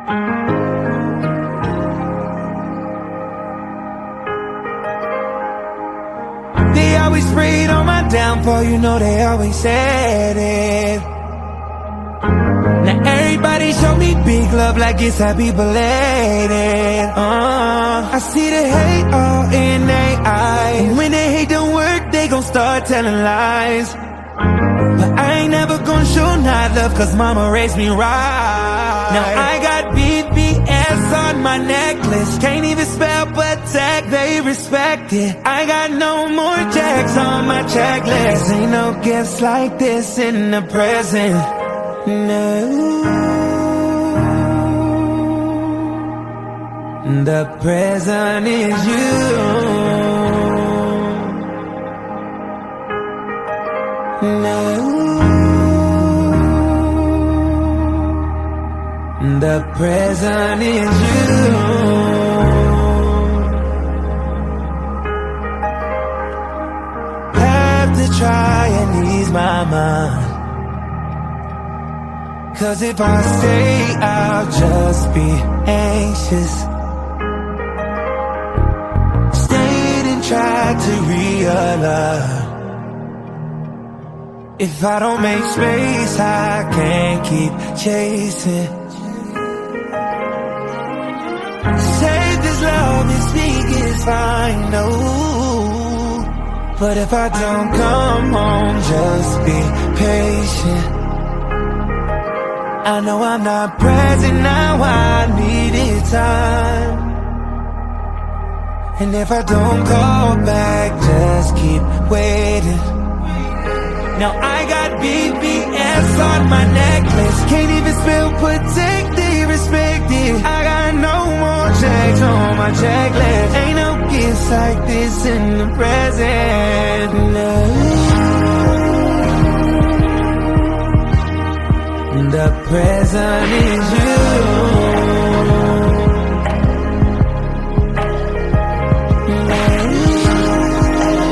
They always prayed on my downfall, you know they always said it. Now everybody show me big love like it's happy belated. I see the hate all in their eyes, and when they hate don't work, they gon' start telling lies. But I ain't never gon' show not love, cause mama raised me right. Now I got BBS on my necklace, can't even spell but tag, they respect it. I got no more checks on my checklist, ain't no gifts like this in the present. No, the present is you. No, the present is you. Have to try and ease my mind, cause if I stay, I'll just be anxious. Stayed and tried to realign. If I don't make space, I can't keep chasing. Save this love and speak is fine, no. But if I don't come home, just be patient. I know I'm not present now, I needed time. And if I don't call back, just keep waiting. Now I got BBS on my necklace, can't even spell protected, respected. I got no more checks on my checklist, ain't no gifts like this in the present. No, the present is you.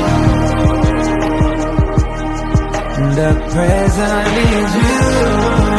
The present is you.